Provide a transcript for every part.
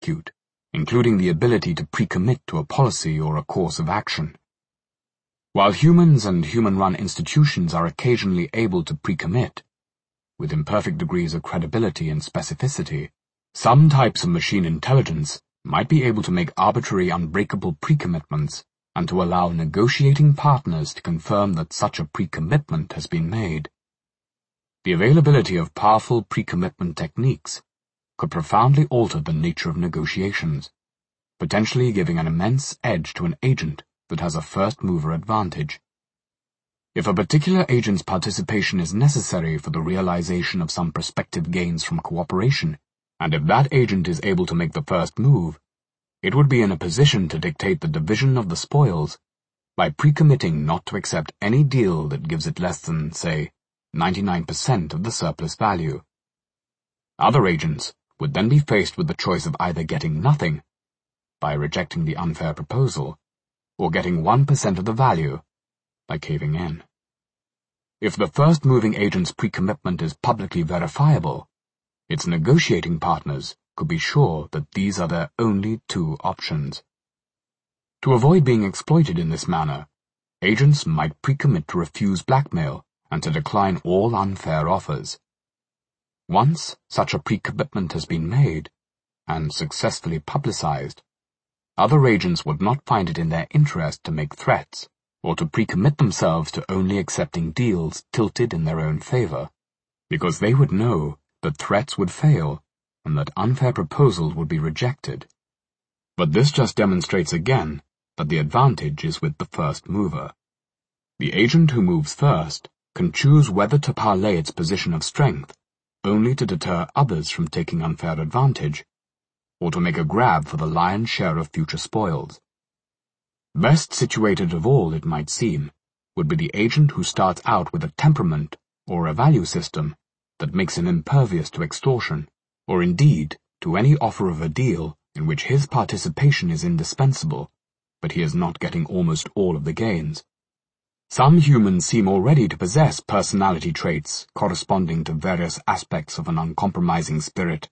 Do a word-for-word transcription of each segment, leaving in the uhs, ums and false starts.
execute, including the ability to pre-commit to a policy or a course of action. While humans and human-run institutions are occasionally able to pre-commit, with imperfect degrees of credibility and specificity, some types of machine intelligence might be able to make arbitrary unbreakable pre-commitments and to allow negotiating partners to confirm that such a pre-commitment has been made. The availability of powerful pre-commitment techniques could profoundly alter the nature of negotiations, potentially giving an immense edge to an agent that has a first-mover advantage. If a particular agent's participation is necessary for the realization of some prospective gains from cooperation, and if that agent is able to make the first move, it would be in a position to dictate the division of the spoils by pre-committing not to accept any deal that gives it less than, say, ninety-nine percent of the surplus value. Other agents would then be faced with the choice of either getting nothing, by rejecting the unfair proposal, or getting one percent of the value, by caving in. If the first moving agent's pre-commitment is publicly verifiable, its negotiating partners could be sure that these are their only two options. To avoid being exploited in this manner, agents might pre-commit to refuse blackmail and to decline all unfair offers. Once such a pre-commitment has been made, and successfully publicized, other agents would not find it in their interest to make threats, or to pre-commit themselves to only accepting deals tilted in their own favor, because they would know that threats would fail, and that unfair proposals would be rejected. But this just demonstrates again that the advantage is with the first mover. The agent who moves first can choose whether to parlay its position of strength, only to deter others from taking unfair advantage, or to make a grab for the lion's share of future spoils. Best situated of all, it might seem, would be the agent who starts out with a temperament or a value system that makes him impervious to extortion, or indeed to any offer of a deal in which his participation is indispensable, but he is not getting almost all of the gains. Some humans seem already to possess personality traits corresponding to various aspects of an uncompromising spirit.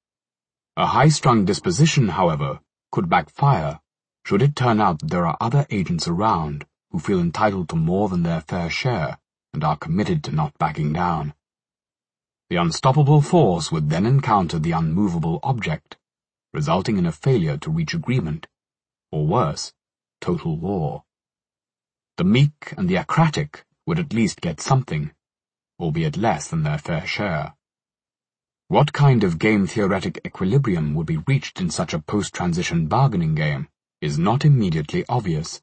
A high-strung disposition, however, could backfire should it turn out that there are other agents around who feel entitled to more than their fair share and are committed to not backing down. The unstoppable force would then encounter the unmovable object, resulting in a failure to reach agreement, or worse, total war. The meek and the acratic would at least get something, albeit less than their fair share. What kind of game-theoretic equilibrium would be reached in such a post-transition bargaining game is not immediately obvious.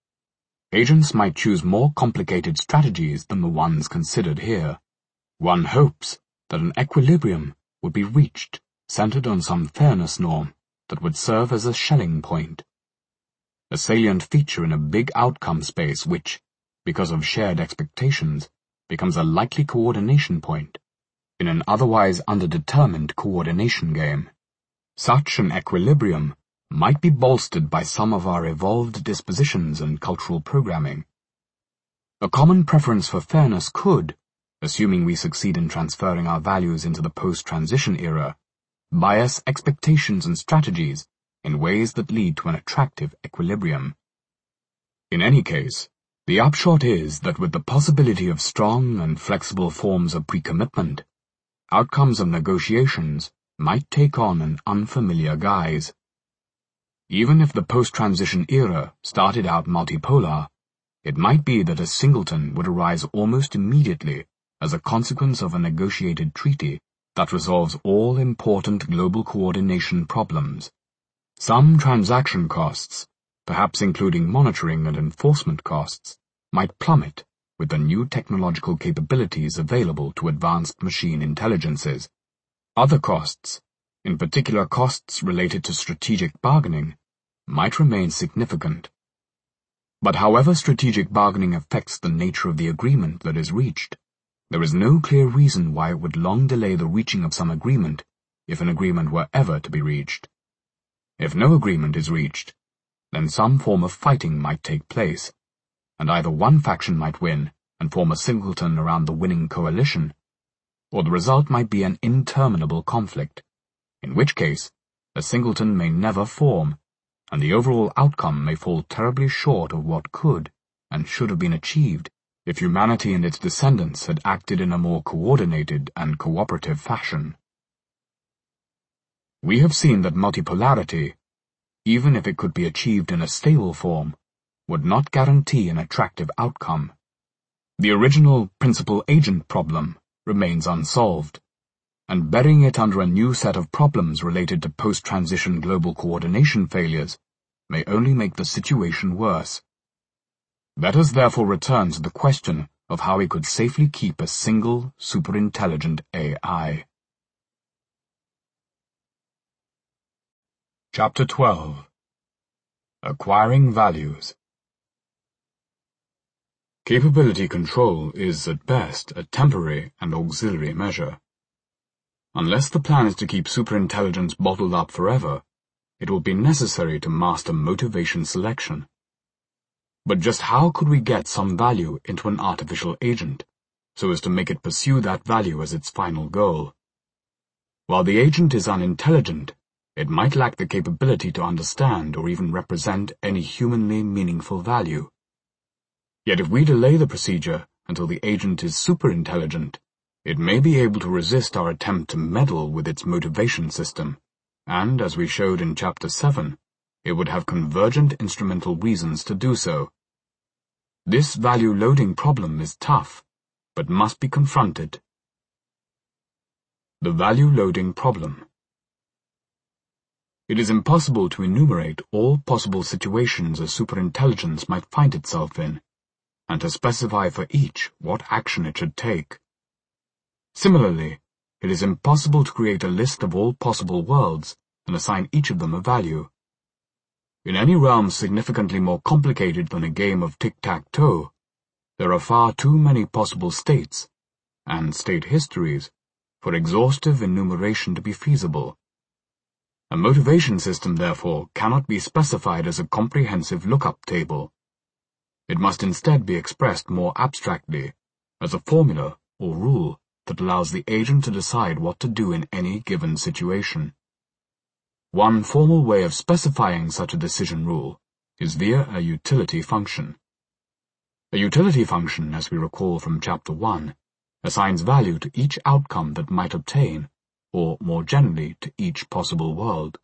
Agents might choose more complicated strategies than the ones considered here. One hopes that an equilibrium would be reached centered on some fairness norm that would serve as a Schelling point, a salient feature in a big outcome space which, because of shared expectations, becomes a likely coordination point in an otherwise underdetermined coordination game. Such an equilibrium might be bolstered by some of our evolved dispositions and cultural programming. A common preference for fairness could, assuming we succeed in transferring our values into the post-transition era, bias expectations and strategies in ways that lead to an attractive equilibrium. In any case, the upshot is that with the possibility of strong and flexible forms of pre-commitment, outcomes of negotiations might take on an unfamiliar guise. Even if the post-transition era started out multipolar, it might be that a singleton would arise almost immediately as a consequence of a negotiated treaty that resolves all important global coordination problems. Some transaction costs, perhaps including monitoring and enforcement costs, might plummet with the new technological capabilities available to advanced machine intelligences. Other costs, in particular costs related to strategic bargaining, might remain significant. But however strategic bargaining affects the nature of the agreement that is reached, there is no clear reason why it would long delay the reaching of some agreement if an agreement were ever to be reached. If no agreement is reached, then some form of fighting might take place, and either one faction might win and form a singleton around the winning coalition, or the result might be an interminable conflict, in which case a singleton may never form, and the overall outcome may fall terribly short of what could and should have been achieved if humanity and its descendants had acted in a more coordinated and cooperative fashion. We have seen that multipolarity, even if it could be achieved in a stable form, would not guarantee an attractive outcome. The original principal-agent problem remains unsolved, and burying it under a new set of problems related to post-transition global coordination failures may only make the situation worse. Let us therefore return to the question of how we could safely keep a single, superintelligent A I. Chapter twelve. Acquiring Values. Capability control is, at best, a temporary and auxiliary measure. Unless the plan is to keep superintelligence bottled up forever, it will be necessary to master motivation selection. But just how could we get some value into an artificial agent, so as to make it pursue that value as its final goal? While the agent is unintelligent, it might lack the capability to understand or even represent any humanly meaningful value. Yet if we delay the procedure until the agent is superintelligent, it may be able to resist our attempt to meddle with its motivation system, and, as we showed in Chapter seven, it would have convergent instrumental reasons to do so. This value-loading problem is tough, but must be confronted. The value-loading problem. It is impossible to enumerate all possible situations a superintelligence might find itself in, and to specify for each what action it should take. Similarly, it is impossible to create a list of all possible worlds and assign each of them a value. In any realm significantly more complicated than a game of tic-tac-toe, there are far too many possible states, and state histories, for exhaustive enumeration to be feasible. A motivation system, therefore, cannot be specified as a comprehensive lookup table. It must instead be expressed more abstractly, as a formula or rule that allows the agent to decide what to do in any given situation. One formal way of specifying such a decision rule is via a utility function. A utility function, as we recall from Chapter one, assigns value to each outcome that might obtain, or more generally to each possible world.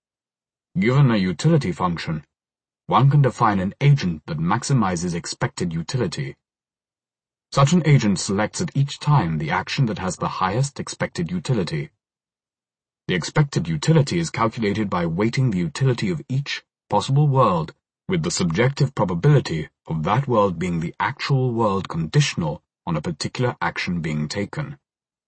Given a utility function, one can define an agent that maximizes expected utility. Such an agent selects at each time the action that has the highest expected utility. The expected utility is calculated by weighting the utility of each possible world with the subjective probability of that world being the actual world conditional on a particular action being taken.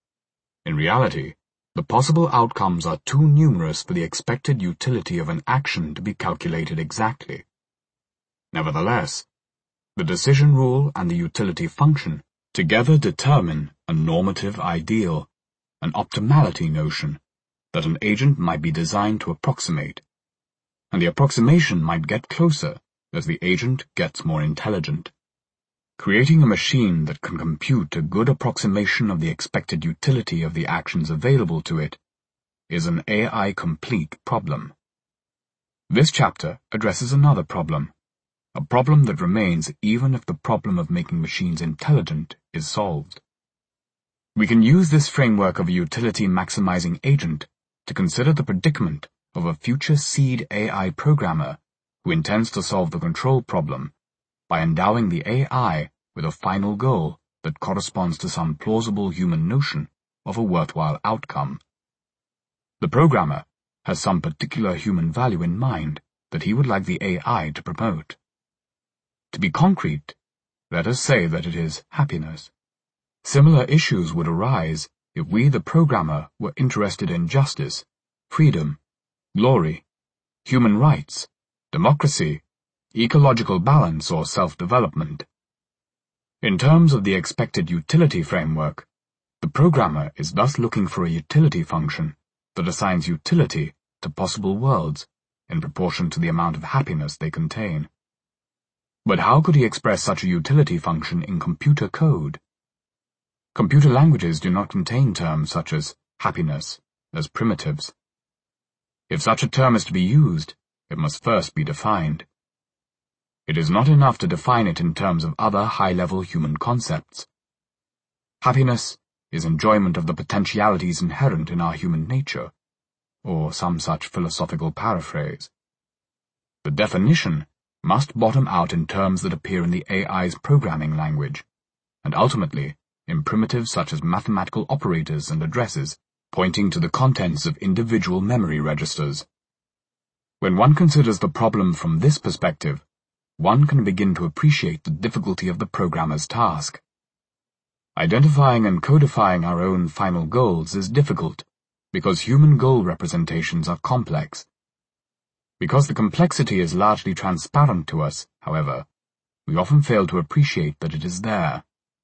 In reality, the possible outcomes are too numerous for the expected utility of an action to be calculated exactly. Nevertheless, the decision rule and the utility function together determine a normative ideal, an optimality notion, that an agent might be designed to approximate, and the approximation might get closer as the agent gets more intelligent. Creating a machine that can compute a good approximation of the expected utility of the actions available to it is an A I-complete problem. This chapter addresses another problem, a problem that remains even if the problem of making machines intelligent is solved. We can use this framework of a utility-maximizing agent to consider the predicament of a future seed A I programmer who intends to solve the control problem by endowing the A I with a final goal that corresponds to some plausible human notion of a worthwhile outcome. The programmer has some particular human value in mind that he would like the A I to promote. To be concrete, let us say that it is happiness. Similar issues would arise if we, the programmer, were interested in justice, freedom, glory, human rights, democracy, ecological balance, or self-development. In terms of the expected utility framework, the programmer is thus looking for a utility function that assigns utility to possible worlds in proportion to the amount of happiness they contain. But how could he express such a utility function in computer code? Computer languages do not contain terms such as happiness as primitives. If such a term is to be used, it must first be defined. It is not enough to define it in terms of other high-level human concepts. Happiness is enjoyment of the potentialities inherent in our human nature, or some such philosophical paraphrase. The definition must bottom out in terms that appear in the A I's programming language, and ultimately in primitives such as mathematical operators and addresses, pointing to the contents of individual memory registers. When one considers the problem from this perspective, one can begin to appreciate the difficulty of the programmer's task. Identifying and codifying our own final goals is difficult, because human goal representations are complex. Because the complexity is largely transparent to us, however, we often fail to appreciate that it is there.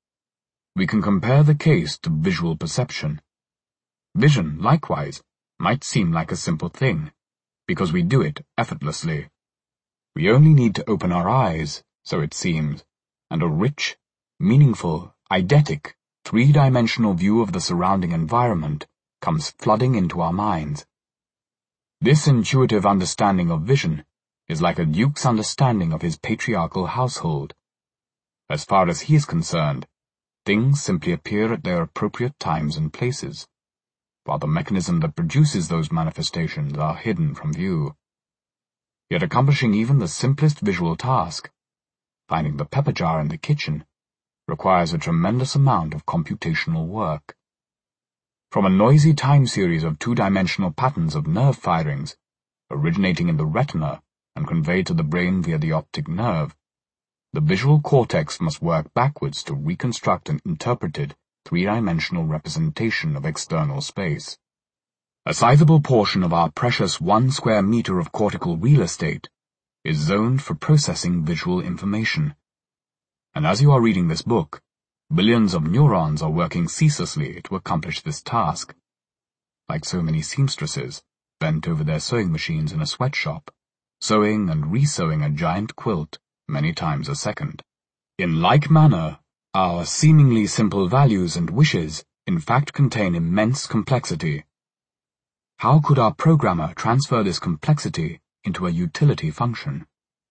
We can compare the case to visual perception. Vision, likewise, might seem like a simple thing, because we do it effortlessly. We only need to open our eyes, so it seems, and a rich, meaningful, eidetic, three-dimensional view of the surrounding environment comes flooding into our minds. This intuitive understanding of vision is like a duke's understanding of his patriarchal household. As far as he is concerned, things simply appear at their appropriate times and places, while the mechanism that produces those manifestations are hidden from view. Yet accomplishing even the simplest visual task, finding the pepper jar in the kitchen, requires a tremendous amount of computational work. From a noisy time series of two-dimensional patterns of nerve firings, originating in the retina and conveyed to the brain via the optic nerve, the visual cortex must work backwards to reconstruct an interpreted, three-dimensional representation of external space. A sizable portion of our precious one square meter of cortical real estate is zoned for processing visual information. And as you are reading this book, billions of neurons are working ceaselessly to accomplish this task. Like so many seamstresses, bent over their sewing machines in a sweatshop, sewing and re-sewing a giant quilt many times a second. In like manner, our seemingly simple values and wishes in fact contain immense complexity. How could our programmer transfer this complexity into a utility function?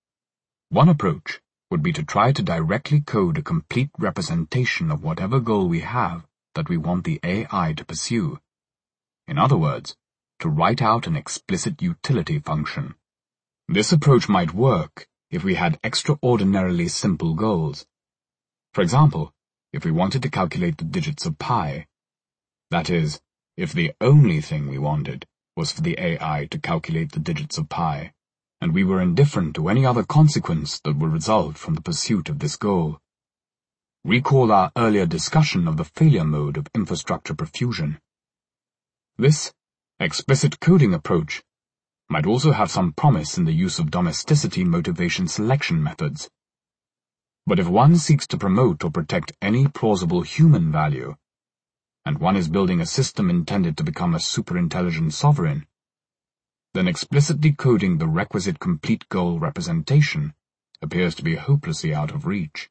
One approach would be to try to directly code a complete representation of whatever goal we have that we want the A I to pursue. In other words, to write out an explicit utility function. This approach might work if we had extraordinarily simple goals. For example, if we wanted to calculate the digits of pi. That is, if the only thing we wanted was for the A I to calculate the digits of pi, and we were indifferent to any other consequence that would result from the pursuit of this goal. Recall our earlier discussion of the failure mode of infrastructure profusion. This explicit coding approach might also have some promise in the use of domesticity motivation selection methods. But if one seeks to promote or protect any plausible human value, and one is building a system intended to become a superintelligent sovereign, then explicitly coding the requisite complete goal representation appears to be hopelessly out of reach.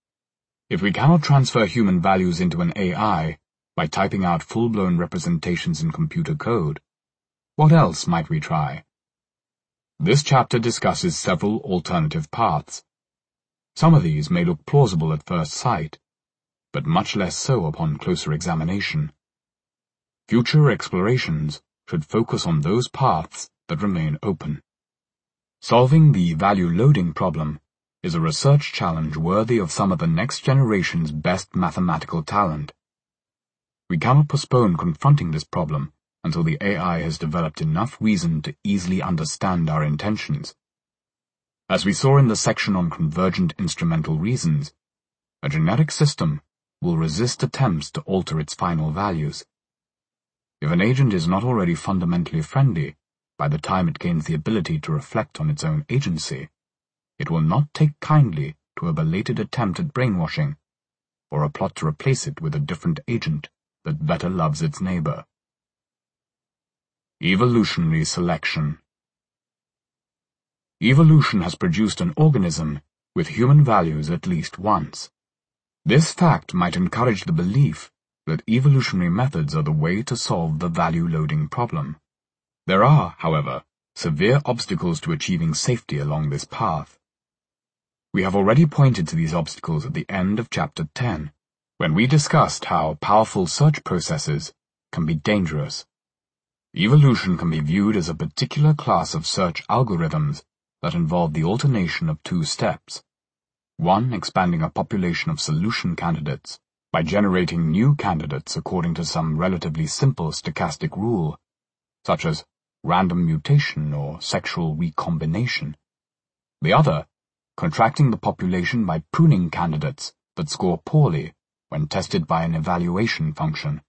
If we cannot transfer human values into an A I by typing out full-blown representations in computer code, what else might we try? This chapter discusses several alternative paths. Some of these may look plausible at first sight, but much less so upon closer examination. Future explorations should focus on those paths that remain open. Solving the value loading problem is a research challenge worthy of some of the next generation's best mathematical talent. We cannot postpone confronting this problem until the A I has developed enough reason to easily understand our intentions. As we saw in the section on convergent instrumental reasons, a genetic system will resist attempts to alter its final values. If an agent is not already fundamentally friendly by the time it gains the ability to reflect on its own agency, it will not take kindly to a belated attempt at brainwashing, or a plot to replace it with a different agent that better loves its neighbor. Evolutionary selection. Evolution has produced an organism with human values at least once. This fact might encourage the belief that evolutionary methods are the way to solve the value-loading problem. There are, however, severe obstacles to achieving safety along this path. We have already pointed to these obstacles at the end of Chapter ten, when we discussed how powerful search processes can be dangerous. Evolution can be viewed as a particular class of search algorithms that involve the alternation of two steps. One, expanding a population of solution candidates by generating new candidates according to some relatively simple stochastic rule, such as random mutation or sexual recombination. The other, contracting the population by pruning candidates that score poorly when tested by an evaluation function.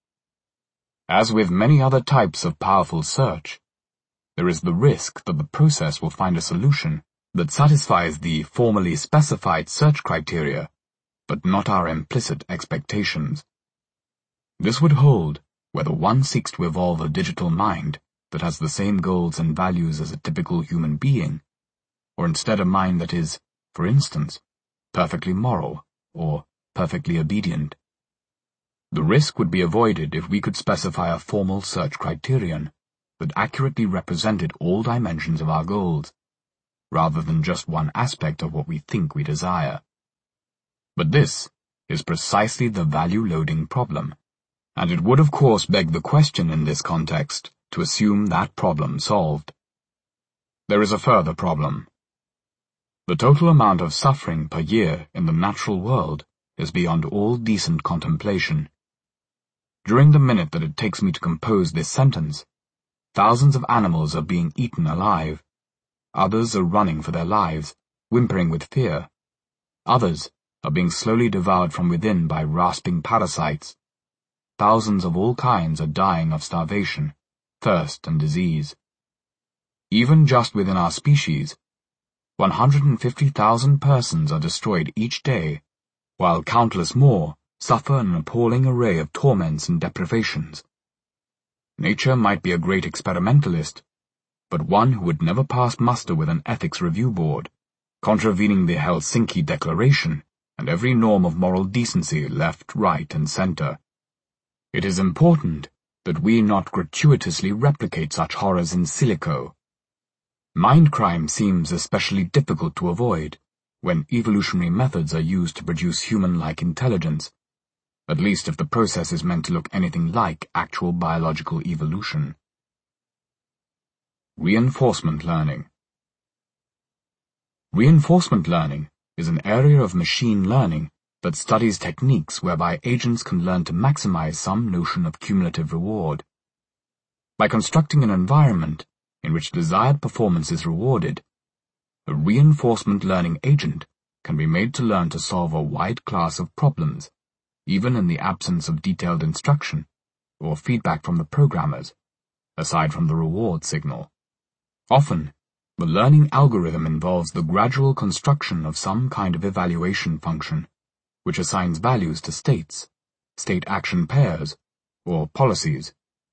As with many other types of powerful search, there is the risk that the process will find a solution that satisfies the formally specified search criteria, but not our implicit expectations. This would hold whether one seeks to evolve a digital mind that has the same goals and values as a typical human being, or instead a mind that is, for instance, perfectly moral or perfectly obedient. The risk would be avoided if we could specify a formal search criterion that accurately represented all dimensions of our goals, rather than just one aspect of what we think we desire. But this is precisely the value-loading problem, and it would of course beg the question in this context to assume that problem solved. There is a further problem. The total amount of suffering per year in the natural world is beyond all decent contemplation. During the minute that it takes me to compose this sentence, thousands of animals are being eaten alive. Others are running for their lives, whimpering with fear. Others are being slowly devoured from within by rasping parasites. Thousands of all kinds are dying of starvation, thirst, and disease. Even just within our species, one hundred fifty thousand persons are destroyed each day, while countless more suffer an appalling array of torments and deprivations. Nature might be a great experimentalist, but one who would never pass muster with an ethics review board, contravening the Helsinki Declaration and every norm of moral decency left, right, and center. It is important that we not gratuitously replicate such horrors in silico. Mind crime seems especially difficult to avoid when evolutionary methods are used to produce human-like intelligence, at least if the process is meant to look anything like actual biological evolution. Reinforcement learning. Reinforcement learning is an area of machine learning that studies techniques whereby agents can learn to maximize some notion of cumulative reward. By constructing an environment in which desired performance is rewarded, a reinforcement learning agent can be made to learn to solve a wide class of problems, even in the absence of detailed instruction or feedback from the programmers, aside from the reward signal. Often, the learning algorithm involves the gradual construction of some kind of evaluation function, which assigns values to states, state action pairs, or policies.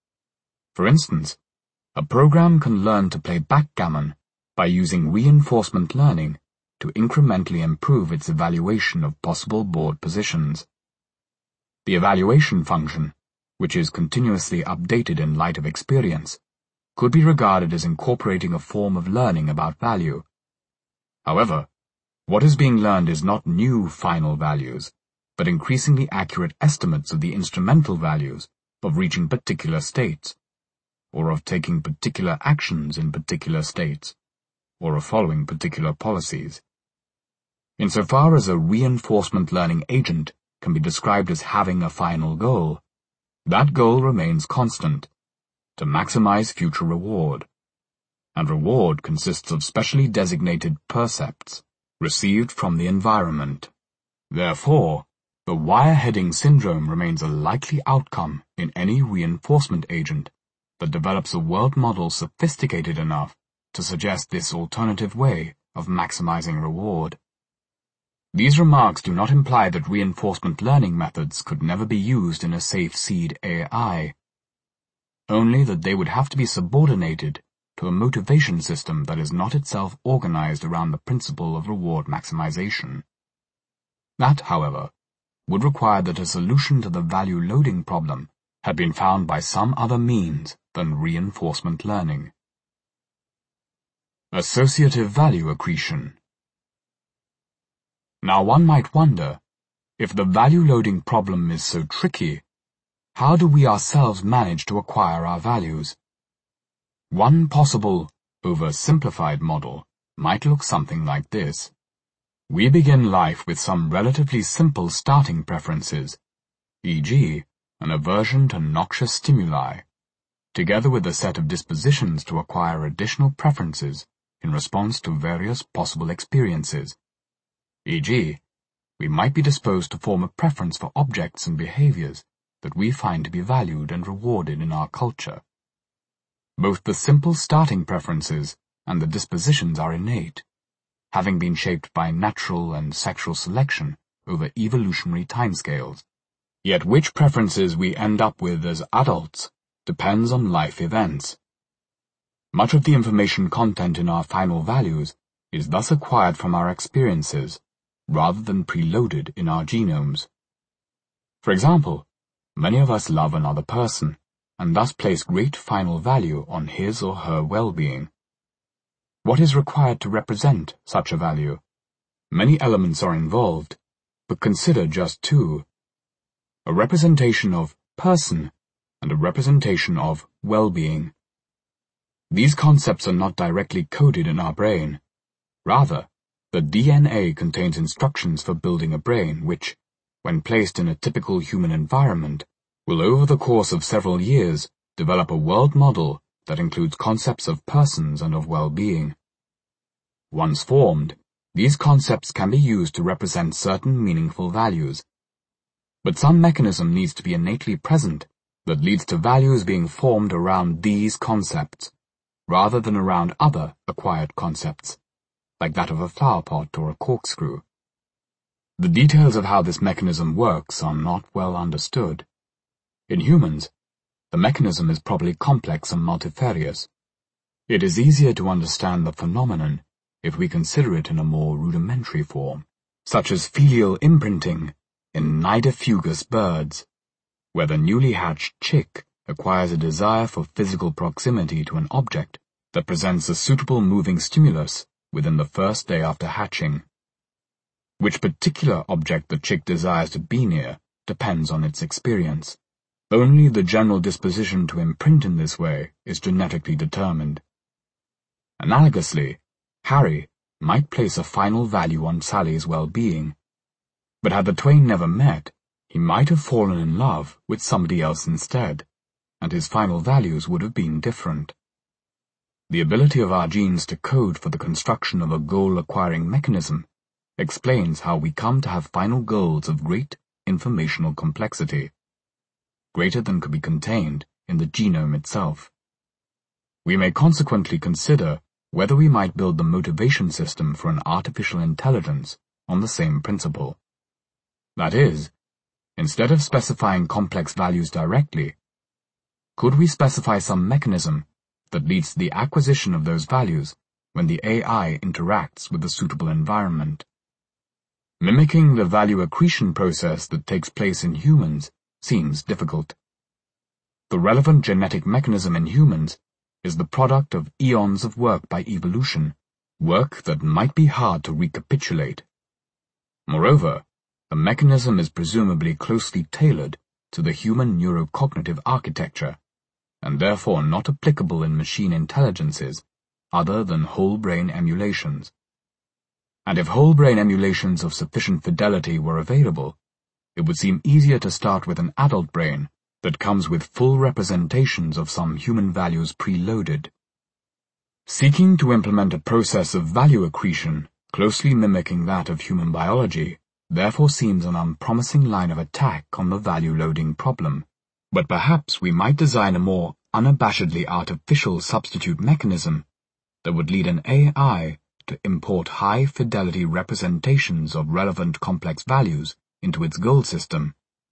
For instance, a program can learn to play backgammon by using reinforcement learning to incrementally improve its evaluation of possible board positions. The evaluation function, which is continuously updated in light of experience, could be regarded as incorporating a form of learning about value. However, what is being learned is not new final values, but increasingly accurate estimates of the instrumental values of reaching particular states, or of taking particular actions in particular states, or of following particular policies. Insofar as a reinforcement learning agent can be described as having a final goal, that goal remains constant, to maximize future reward, and reward consists of specially designated percepts received from the environment. Therefore, the wire-heading syndrome remains a likely outcome in any reinforcement agent that develops a world model sophisticated enough to suggest this alternative way of maximizing reward. These remarks do not imply that reinforcement learning methods could never be used in a safe seed A I, only that they would have to be subordinated to a motivation system that is not itself organized around the principle of reward maximization. That, however, would require that a solution to the value loading problem had been found by some other means than reinforcement learning. Associative value accretion. Now one might wonder, if the value loading problem is so tricky, how do we ourselves manage to acquire our values? One possible, oversimplified model might look something like this. We begin life with some relatively simple starting preferences, for example, an aversion to noxious stimuli, together with a set of dispositions to acquire additional preferences in response to various possible experiences. for example, we might be disposed to form a preference for objects and behaviors that we find to be valued and rewarded in our culture. Both the simple starting preferences and the dispositions are innate, having been shaped by natural and sexual selection over evolutionary timescales. Yet which preferences we end up with as adults depends on life events. Much of the information content in our final values is thus acquired from our experiences, rather than preloaded in our genomes. For example, many of us love another person, and thus place great final value on his or her well-being. What is required to represent such a value? Many elements are involved, but consider just two: a representation of person and a representation of well-being. These concepts are not directly coded in our brain. Rather, the D N A contains instructions for building a brain which, when placed in a typical human environment, will over the course of several years develop a world model that includes concepts of persons and of well-being. Once formed, these concepts can be used to represent certain meaningful values. But some mechanism needs to be innately present that leads to values being formed around these concepts, rather than around other acquired concepts, like that of a flower pot or a corkscrew. The details of how this mechanism works are not well understood. In humans, the mechanism is probably complex and multifarious. It is easier to understand the phenomenon if we consider it in a more rudimentary form, such as filial imprinting in nidifugus birds, where the newly hatched chick acquires a desire for physical proximity to an object that presents a suitable moving stimulus within the first day after hatching. Which particular object the chick desires to be near depends on its experience. Only the general disposition to imprint in this way is genetically determined. Analogously, Harry might place a final value on Sally's well-being, but had the twain never met, he might have fallen in love with somebody else instead, and his final values would have been different. The ability of our genes to code for the construction of a goal-acquiring mechanism explains how we come to have final goals of great informational complexity, greater than could be contained in the genome itself. We may consequently consider whether we might build the motivation system for an artificial intelligence on the same principle. That is, instead of specifying complex values directly, could we specify some mechanism that leads to the acquisition of those values when the A I interacts with the suitable environment? Mimicking the value accretion process that takes place in humans seems difficult. The relevant genetic mechanism in humans is the product of eons of work by evolution, work that might be hard to recapitulate. Moreover, the mechanism is presumably closely tailored to the human neurocognitive architecture, and therefore not applicable in machine intelligences other than whole-brain emulations. And if whole-brain emulations of sufficient fidelity were available, it would seem easier to start with an adult brain that comes with full representations of some human values preloaded. Seeking to implement a process of value accretion closely mimicking that of human biology therefore seems an unpromising line of attack on the value-loading problem, but perhaps we might design a more unabashedly artificial substitute mechanism that would lead an A I to import high-fidelity representations of relevant complex values into its goal system.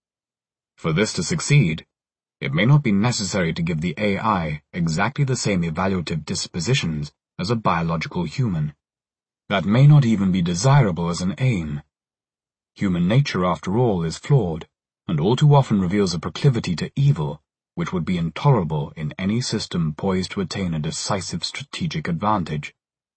For this to succeed, it may not be necessary to give the A I exactly the same evaluative dispositions as a biological human. That may not even be desirable as an aim. Human nature, after all, is flawed, and all too often reveals a proclivity to evil which would be intolerable in any system poised to attain a decisive strategic advantage.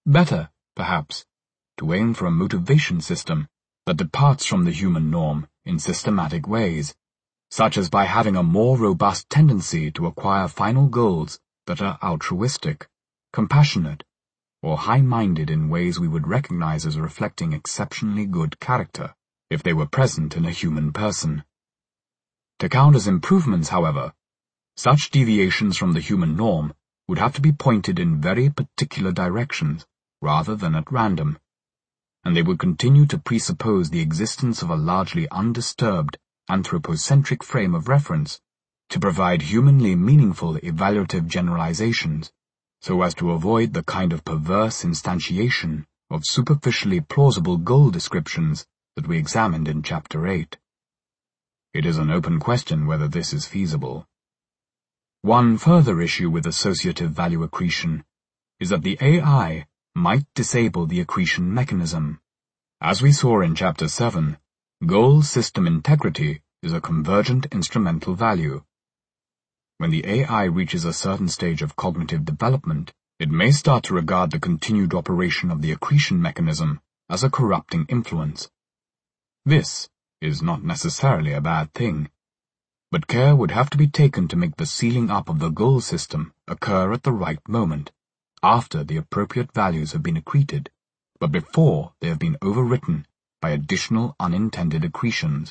Better, perhaps, to aim for a motivation system that departs from the human norm in systematic ways, such as by having a more robust tendency to acquire final goals that are altruistic, compassionate, or high-minded in ways we would recognize as reflecting exceptionally good character if they were present in a human person. To count as improvements, however, such deviations from the human norm would have to be pointed in very particular directions rather than at random, and they would continue to presuppose the existence of a largely undisturbed anthropocentric frame of reference to provide humanly meaningful evaluative generalizations, so as to avoid the kind of perverse instantiation of superficially plausible goal descriptions that we examined in Chapter eight. It is an open question whether this is feasible. One further issue with associative value accretion is that the A I might disable the accretion mechanism. As we saw in Chapter seven, goal system integrity is a convergent instrumental value. When the A I reaches a certain stage of cognitive development, it may start to regard the continued operation of the accretion mechanism as a corrupting influence. This is not necessarily a bad thing, but care would have to be taken to make the sealing up of the goal system occur at the right moment, after the appropriate values have been accreted, but before they have been overwritten by additional unintended accretions.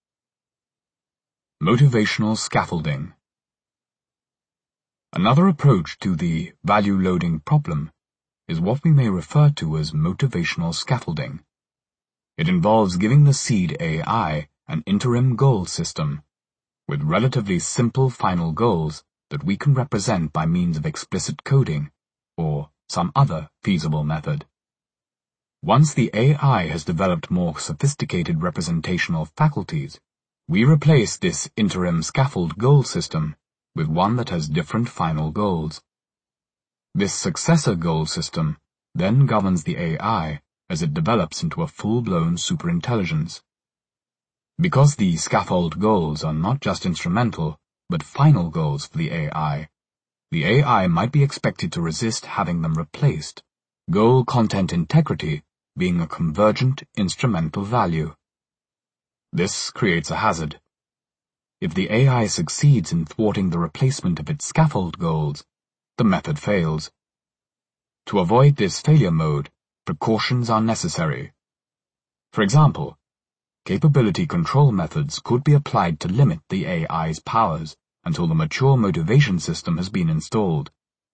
Motivational scaffolding. Another approach to the value-loading problem is what we may refer to as motivational scaffolding. It involves giving the seed A I an interim goal system, with relatively simple final goals that we can represent by means of explicit coding, or some other feasible method. Once the A I has developed more sophisticated representational faculties, we replace this interim scaffold goal system with one that has different final goals. This successor goal system then governs the A I as it develops into a full-blown superintelligence. Because the scaffold goals are not just instrumental, but final goals for the A I, the A I might be expected to resist having them replaced, goal content integrity being a convergent instrumental value. This creates a hazard. If the A I succeeds in thwarting the replacement of its scaffold goals, the method fails. To avoid this failure mode, precautions are necessary. For example, capability control methods could be applied to limit the A I's powers until the mature motivation system has been installed.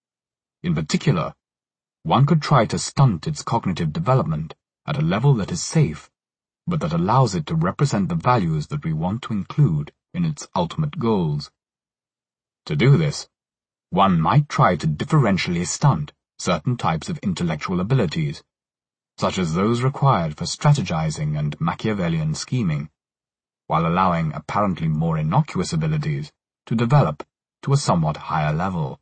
In particular, one could try to stunt its cognitive development at a level that is safe, but that allows it to represent the values that we want to include in its ultimate goals. To do this, one might try to differentially stunt certain types of intellectual abilities, such as those required for strategizing and Machiavellian scheming, while allowing apparently more innocuous abilities to develop to a somewhat higher level.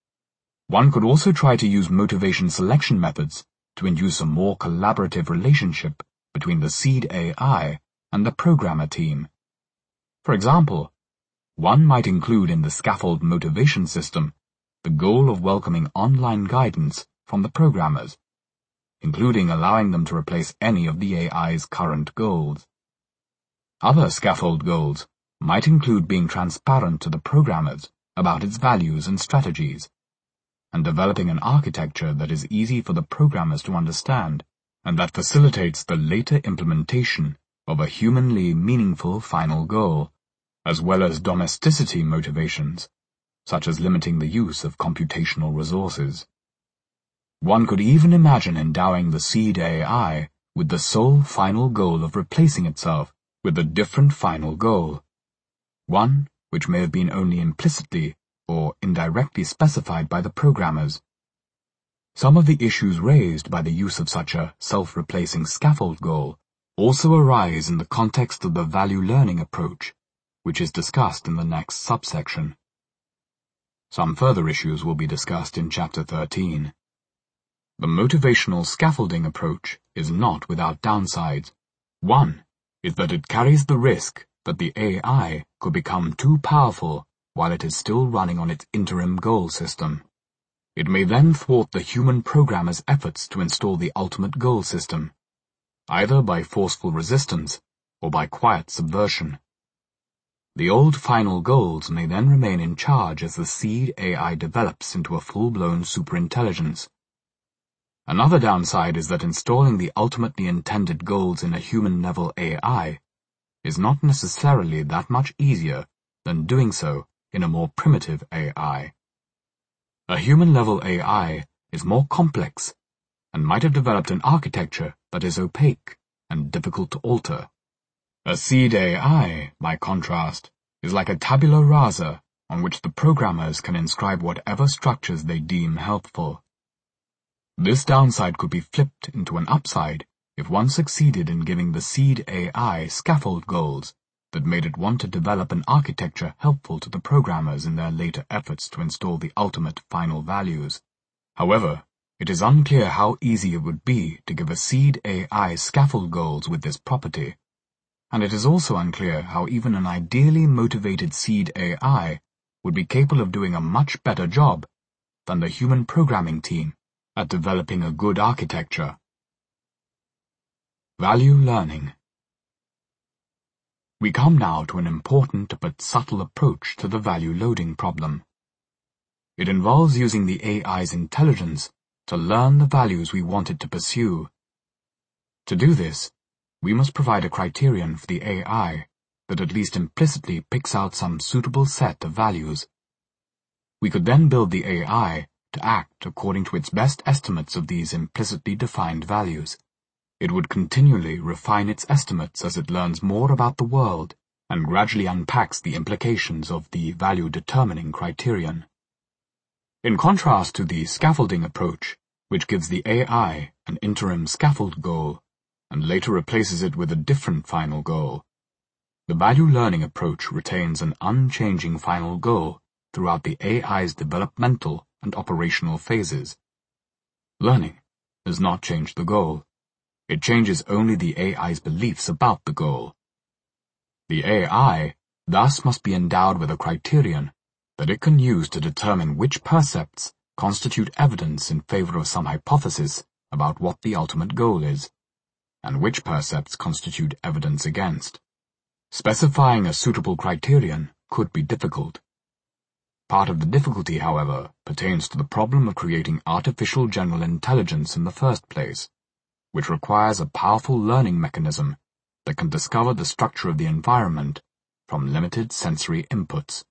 One could also try to use motivation selection methods to induce a more collaborative relationship between the seed A I and the programmer team. For example, one might include in the scaffold motivation system the goal of welcoming online guidance from the programmers, including allowing them to replace any of the A I's current goals. Other scaffold goals might include being transparent to the programmers about its values and strategies, and developing an architecture that is easy for the programmers to understand, and that facilitates the later implementation of a humanly meaningful final goal, as well as domesticity motivations, such as limiting the use of computational resources. One could even imagine endowing the seed A I with the sole final goal of replacing itself with a different final goal, one which may have been only implicitly or indirectly specified by the programmers. Some of the issues raised by the use of such a self-replacing scaffold goal also arise in the context of the value learning approach, which is discussed in the next subsection. Some further issues will be discussed in Chapter thirteen. The motivational scaffolding approach is not without downsides. One is that it carries the risk that the A I could become too powerful while it is still running on its interim goal system. It may then thwart the human programmer's efforts to install the ultimate goal system, either by forceful resistance or by quiet subversion. The old final goals may then remain in charge as the seed A I develops into a full-blown superintelligence. Another downside is that installing the ultimately intended goals in a human-level A I is not necessarily that much easier than doing so in a more primitive A I. A human-level A I is more complex and might have developed an architecture that is opaque and difficult to alter. A seed A I, by contrast, is like a tabula rasa on which the programmers can inscribe whatever structures they deem helpful. This downside could be flipped into an upside if one succeeded in giving the seed A I scaffold goals that made it want to develop an architecture helpful to the programmers in their later efforts to install the ultimate final values. However, it is unclear how easy it would be to give a seed A I scaffold goals with this property, and it is also unclear how even an ideally motivated seed A I would be capable of doing a much better job than the human programming team at developing a good architecture. Value learning. We come now to an important but subtle approach to the value loading problem. It involves using the A I's intelligence to learn the values we want it to pursue. To do this, we must provide a criterion for the A I that at least implicitly picks out some suitable set of values. We could then build the A I to act according to its best estimates of these implicitly defined values. It would continually refine its estimates as it learns more about the world and gradually unpacks the implications of the value-determining criterion. In contrast to the scaffolding approach, which gives the A I an interim scaffold goal and later replaces it with a different final goal, the value learning approach retains an unchanging final goal throughout the A I's developmental and operational phases. Learning does not change the goal. It changes only the A I's beliefs about the goal. The A I thus must be endowed with a criterion that it can use to determine which percepts constitute evidence in favor of some hypothesis about what the ultimate goal is, and which percepts constitute evidence against. Specifying a suitable criterion could be difficult. Part of the difficulty, however, pertains to the problem of creating artificial general intelligence in the first place, which requires a powerful learning mechanism that can discover the structure of the environment from limited sensory inputs.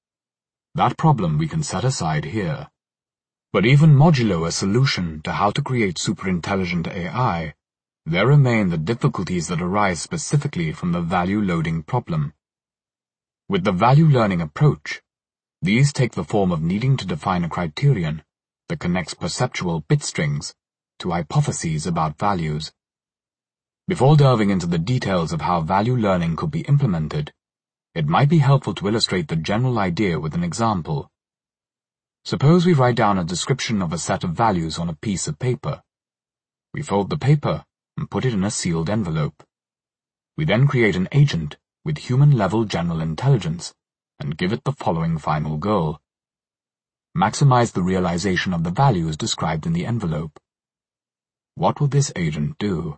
That problem we can set aside here. But even modulo a solution to how to create superintelligent A I, there remain the difficulties that arise specifically from the value loading problem. With the value learning approach, these take the form of needing to define a criterion that connects perceptual bit strings to hypotheses about values. Before delving into the details of how value learning could be implemented, it might be helpful to illustrate the general idea with an example. Suppose we write down a description of a set of values on a piece of paper. We fold the paper and put it in a sealed envelope. We then create an agent with human-level general intelligence and give it the following final goal: maximize the realization of the values described in the envelope. What will this agent do?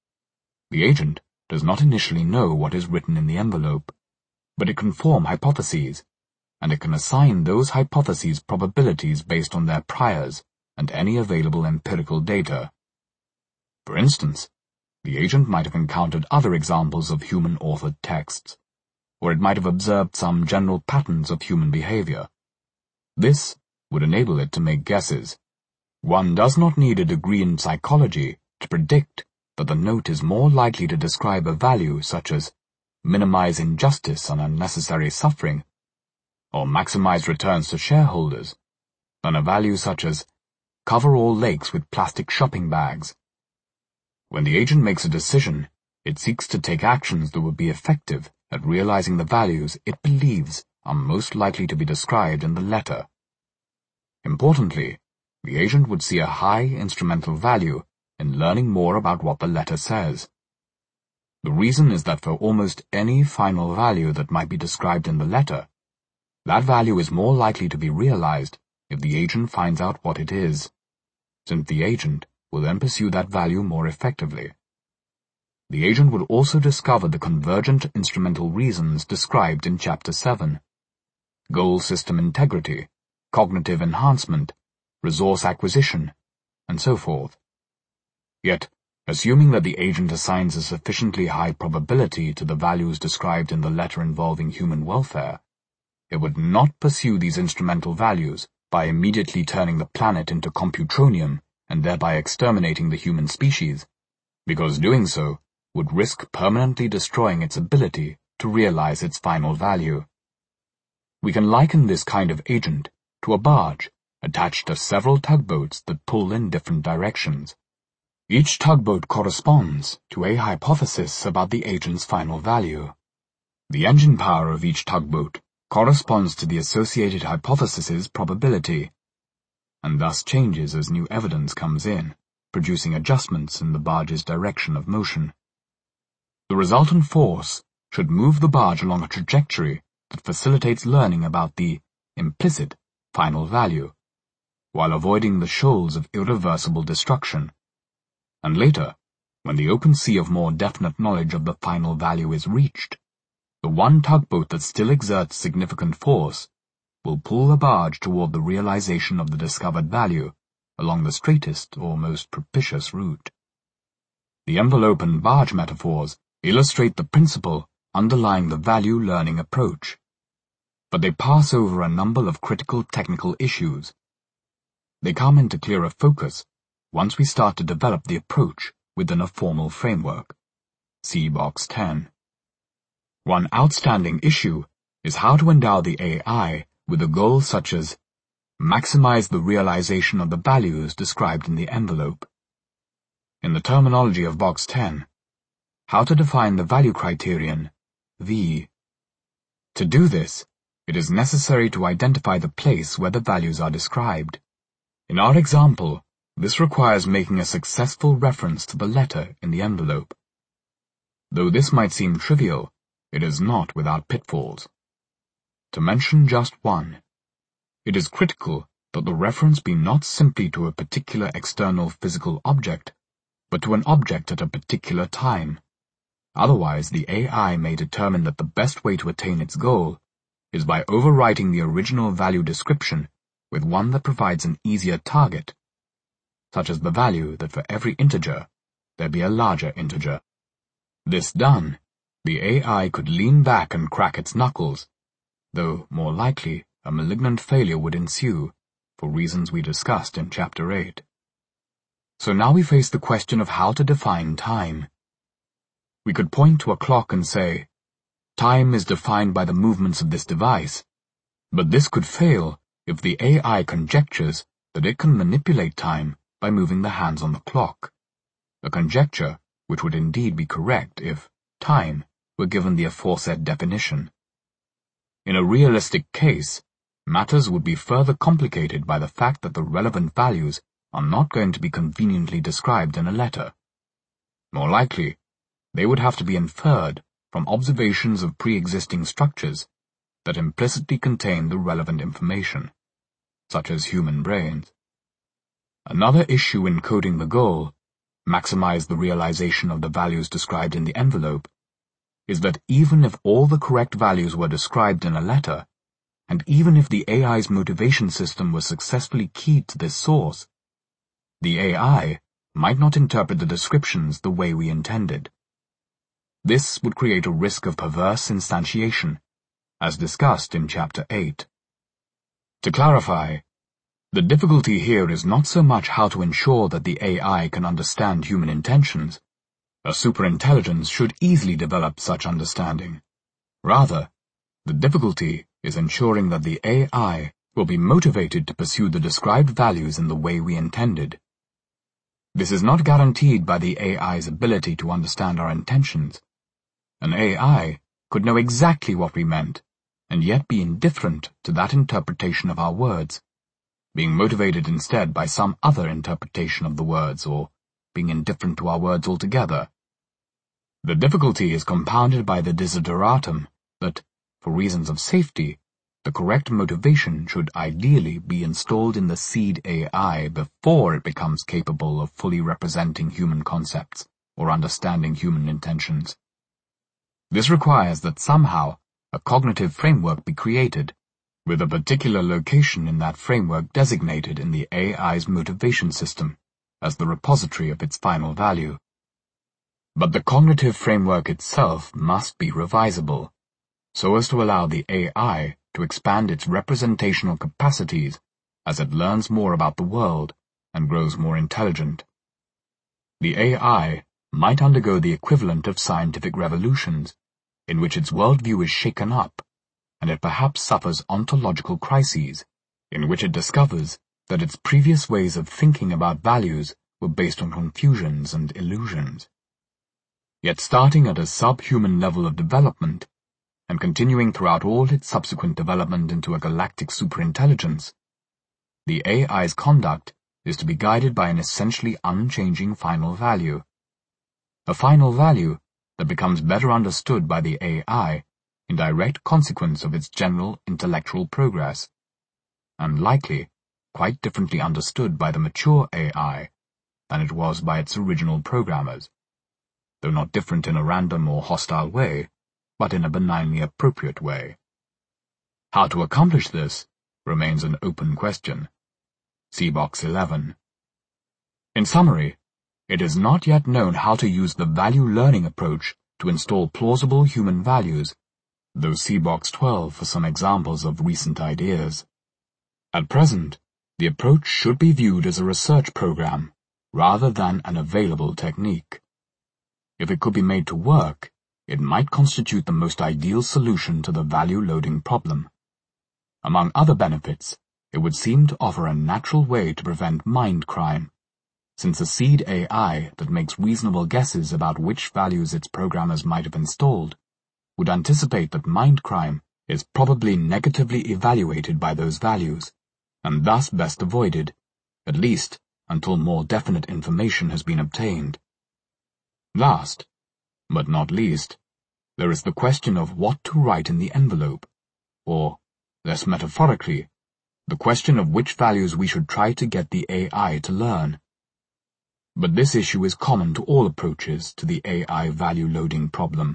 The agent does not initially know what is written in the envelope, but it can form hypotheses, and it can assign those hypotheses probabilities based on their priors and any available empirical data. For instance, the agent might have encountered other examples of human-authored texts, or it might have observed some general patterns of human behavior. This would enable it to make guesses. One does not need a degree in psychology to predict that the note is more likely to describe a value such as minimize injustice and unnecessary suffering, or maximize returns to shareholders, than a value such as cover all lakes with plastic shopping bags. When the agent makes a decision, it seeks to take actions that would be effective at realizing the values it believes are most likely to be described in the letter. Importantly, the agent would see a high instrumental value in learning more about what the letter says. The reason is that for almost any final value that might be described in the letter, that value is more likely to be realized if the agent finds out what it is, since the agent will then pursue that value more effectively. The agent would also discover the convergent instrumental reasons described in Chapter seven: goal system integrity, cognitive enhancement, resource acquisition, and so forth. Yet, assuming that the agent assigns a sufficiently high probability to the values described in the letter involving human welfare, it would not pursue these instrumental values by immediately turning the planet into computronium and thereby exterminating the human species, because doing so would risk permanently destroying its ability to realize its final value. We can liken this kind of agent to a barge attached to several tugboats that pull in different directions. Each tugboat corresponds to a hypothesis about the agent's final value. The engine power of each tugboat corresponds to the associated hypothesis's probability, and thus changes as new evidence comes in, producing adjustments in the barge's direction of motion. The resultant force should move the barge along a trajectory that facilitates learning about the implicit final value, while avoiding the shoals of irreversible destruction. And later, when the open sea of more definite knowledge of the final value is reached, the one tugboat that still exerts significant force will pull the barge toward the realization of the discovered value along the straightest or most propitious route. The envelope and barge metaphors illustrate the principle underlying the value learning approach, but they pass over a number of critical technical issues. They come into clearer focus once we start to develop the approach within a formal framework. See Box ten. One outstanding issue is how to endow the A I with a goal such as maximize the realization of the values described in the envelope. In the terminology of Box ten, how to define the value criterion, V. To do this, it is necessary to identify the place where the values are described. In our example, this requires making a successful reference to the letter in the envelope. Though this might seem trivial, it is not without pitfalls. To mention just one, it is critical that the reference be not simply to a particular external physical object, but to an object at a particular time. Otherwise, the A I may determine that the best way to attain its goal is by overwriting the original value description with one that provides an easier target, such as the value that for every integer there be a larger integer. This done, the A I could lean back and crack its knuckles, though more likely a malignant failure would ensue, for reasons we discussed in Chapter eight. So now we face the question of how to define time. We could point to a clock and say, time is defined by the movements of this device, but this could fail if the A I conjectures that it can manipulate time by moving the hands on the clock, a conjecture which would indeed be correct if time were given the aforesaid definition. In a realistic case, matters would be further complicated by the fact that the relevant values are not going to be conveniently described in a letter. More likely, they would have to be inferred from observations of pre-existing structures that implicitly contain the relevant information, such as human brains. Another issue in coding the goal, maximize the realization of the values described in the envelope, is that even if all the correct values were described in a letter, and even if the A I's motivation system was successfully keyed to this source, the A I might not interpret the descriptions the way we intended. This would create a risk of perverse instantiation, as discussed in Chapter eight. To clarify, the difficulty here is not so much how to ensure that the A I can understand human intentions. A superintelligence should easily develop such understanding. Rather, the difficulty is ensuring that the A I will be motivated to pursue the described values in the way we intended. This is not guaranteed by the A I's ability to understand our intentions. An A I could know exactly what we meant, and yet be indifferent to that interpretation of our words, being motivated instead by some other interpretation of the words, or being indifferent to our words altogether. The difficulty is compounded by the desideratum that, for reasons of safety, the correct motivation should ideally be installed in the seed A I before it becomes capable of fully representing human concepts or understanding human intentions. This requires that somehow a cognitive framework be created, with a particular location in that framework designated in the A I's motivation system as the repository of its final value. But the cognitive framework itself must be revisable, so as to allow the A I to expand its representational capacities as it learns more about the world and grows more intelligent. The A I might undergo the equivalent of scientific revolutions, in which its worldview is shaken up, and it perhaps suffers ontological crises, in which it discovers that its previous ways of thinking about values were based on confusions and illusions. Yet starting at a subhuman level of development, and continuing throughout all its subsequent development into a galactic superintelligence, the A I's conduct is to be guided by an essentially unchanging final value. A final value that becomes better understood by the A I in direct consequence of its general intellectual progress, and likely quite differently understood by the mature A I than it was by its original programmers, though not different in a random or hostile way, but in a benignly appropriate way. How to accomplish this remains an open question. See Box eleven. In summary, it is not yet known how to use the value learning approach to install plausible human values, though see Box twelve for some examples of recent ideas. At present, the approach should be viewed as a research program rather than an available technique. If it could be made to work, it might constitute the most ideal solution to the value loading problem. Among other benefits, it would seem to offer a natural way to prevent mind crime, since a seed A I that makes reasonable guesses about which values its programmers might have installed would anticipate that mind crime is probably negatively evaluated by those values, and thus best avoided, at least until more definite information has been obtained. Last, but not least, there is the question of what to write in the envelope, or, less metaphorically, the question of which values we should try to get the A I to learn. But this issue is common to all approaches to the A I value loading problem.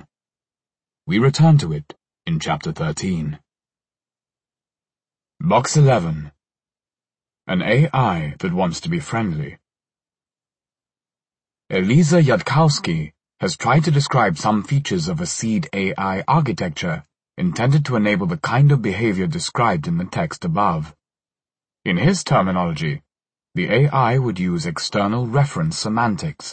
We return to it in Chapter thirteen. Box eleven. An A I that wants to be friendly. Elisa Yudkowsky has tried to describe some features of a seed A I architecture intended to enable the kind of behavior described in the text above. In his terminology, the A I would use external reference semantics.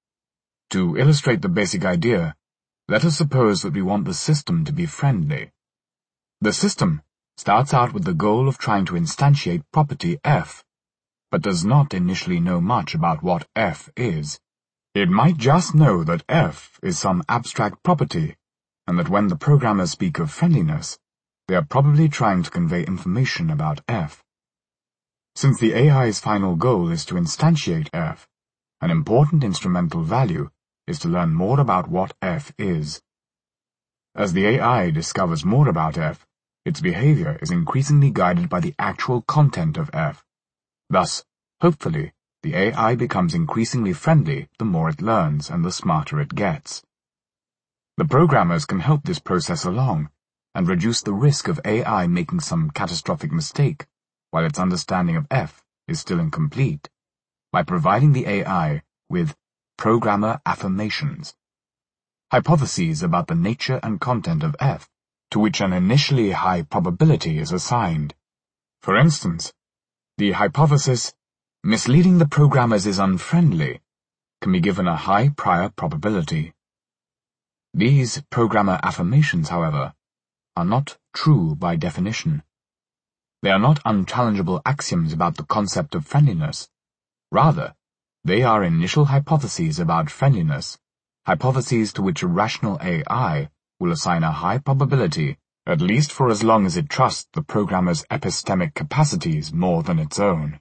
To illustrate the basic idea, let us suppose that we want the system to be friendly. The system starts out with the goal of trying to instantiate property F, but does not initially know much about what F is. It might just know that F is some abstract property, and that when the programmers speak of friendliness, they are probably trying to convey information about F. Since the A I's final goal is to instantiate F, an important instrumental value is to learn more about what F is. As the A I discovers more about F, its behavior is increasingly guided by the actual content of F. Thus, hopefully, the A I becomes increasingly friendly the more it learns and the smarter it gets. The programmers can help this process along and reduce the risk of A I making some catastrophic mistake while its understanding of F is still incomplete, by providing the A I with programmer affirmations, hypotheses about the nature and content of F, to which an initially high probability is assigned. For instance, the hypothesis, misleading the programmers is unfriendly, can be given a high prior probability. These programmer affirmations, however, are not true by definition. They are not unchallengeable axioms about the concept of friendliness. Rather, they are initial hypotheses about friendliness, hypotheses to which a rational A I will assign a high probability, at least for as long as it trusts the programmer's epistemic capacities more than its own.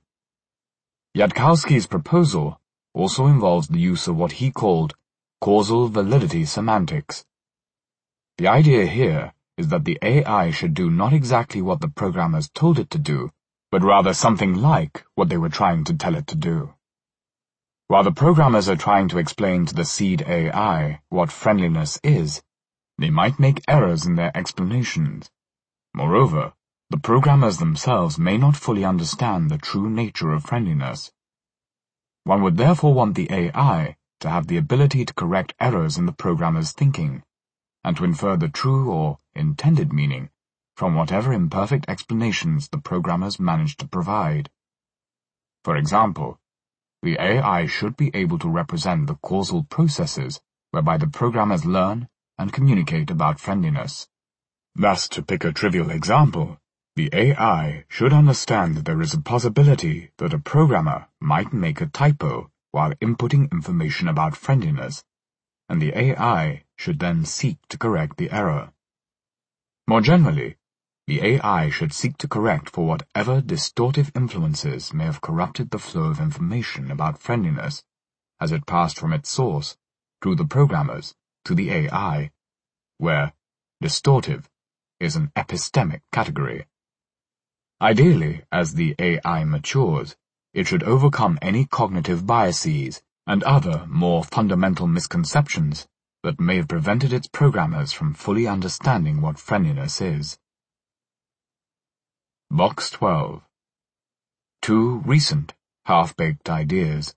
Yudkowsky's proposal also involves the use of what he called causal validity semantics. The idea here is that the A I should do not exactly what the programmers told it to do, but rather something like what they were trying to tell it to do. While the programmers are trying to explain to the seed A I what friendliness is, they might make errors in their explanations. Moreover, the programmers themselves may not fully understand the true nature of friendliness. One would therefore want the A I to have the ability to correct errors in the programmer's thinking, and to infer the true or intended meaning from whatever imperfect explanations the programmers manage to provide. For example, the A I should be able to represent the causal processes whereby the programmers learn and communicate about friendliness. Thus, to pick a trivial example, the A I should understand that there is a possibility that a programmer might make a typo while inputting information about friendliness, and the A I should then seek to correct the error. More generally, the A I should seek to correct for whatever distortive influences may have corrupted the flow of information about friendliness as it passed from its source, through the programmers, to the A I, where distortive is an epistemic category. Ideally, as the A I matures, it should overcome any cognitive biases and other more fundamental misconceptions that may have prevented its programmers from fully understanding what friendliness is. Box twelve. Two recent, half-baked ideas.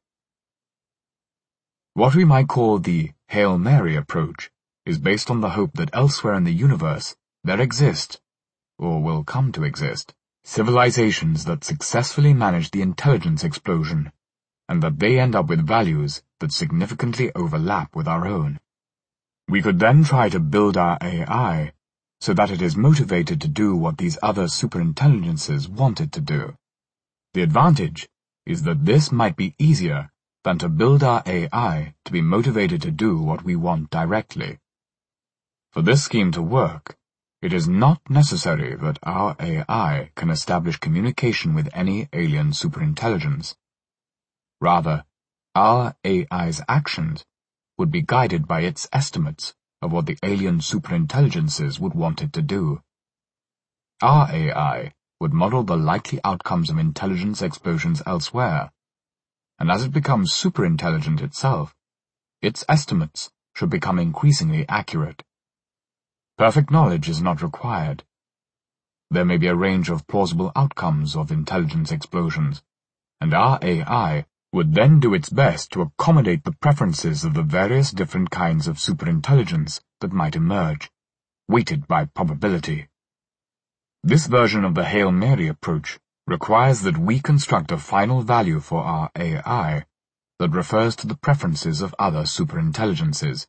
What we might call the Hail Mary approach is based on the hope that elsewhere in the universe there exist, or will come to exist, civilizations that successfully manage the intelligence explosion, and that they end up with values that significantly overlap with our own. We could then try to build our A I so that it is motivated to do what these other superintelligences want it to do. The advantage is that this might be easier than to build our A I to be motivated to do what we want directly. For this scheme to work, it is not necessary that our A I can establish communication with any alien superintelligence. Rather, our A I's actions would be guided by its estimates of what the alien superintelligences would want it to do. Our A I would model the likely outcomes of intelligence explosions elsewhere, and as it becomes superintelligent itself, its estimates should become increasingly accurate. Perfect knowledge is not required. There may be a range of plausible outcomes of intelligence explosions, and our A I would then do its best to accommodate the preferences of the various different kinds of superintelligence that might emerge, weighted by probability. This version of the Hail Mary approach requires that we construct a final value for our A I that refers to the preferences of other superintelligences.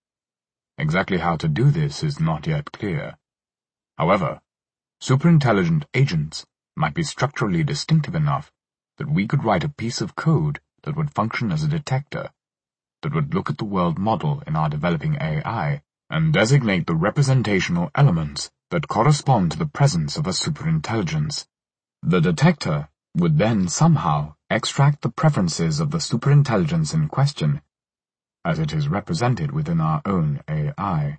Exactly how to do this is not yet clear. However, superintelligent agents might be structurally distinctive enough that we could write a piece of code that would function as a detector, that would look at the world model in our developing A I and designate the representational elements that correspond to the presence of a superintelligence. The detector would then somehow extract the preferences of the superintelligence in question, as it is represented within our own A I.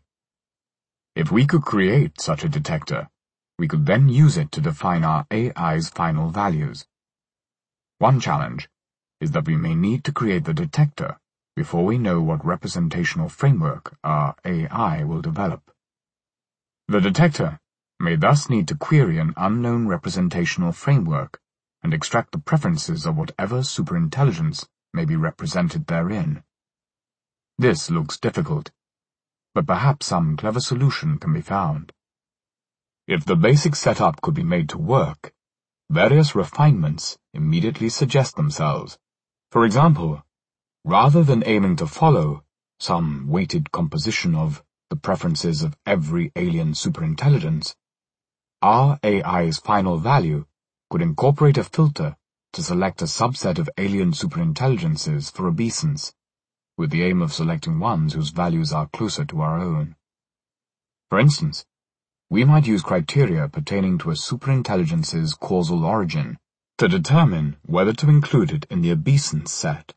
If we could create such a detector, we could then use it to define our A I's final values. One challenge is that we may need to create the detector before we know what representational framework our A I will develop. The detector may thus need to query an unknown representational framework and extract the preferences of whatever superintelligence may be represented therein. This looks difficult, but perhaps some clever solution can be found. If the basic setup could be made to work, various refinements immediately suggest themselves. For example, rather than aiming to follow some weighted composition of the preferences of every alien superintelligence, our A I's final value could incorporate a filter to select a subset of alien superintelligences for obeisance, with the aim of selecting ones whose values are closer to our own. For instance, we might use criteria pertaining to a superintelligence's causal origin to determine whether to include it in the obeisance set.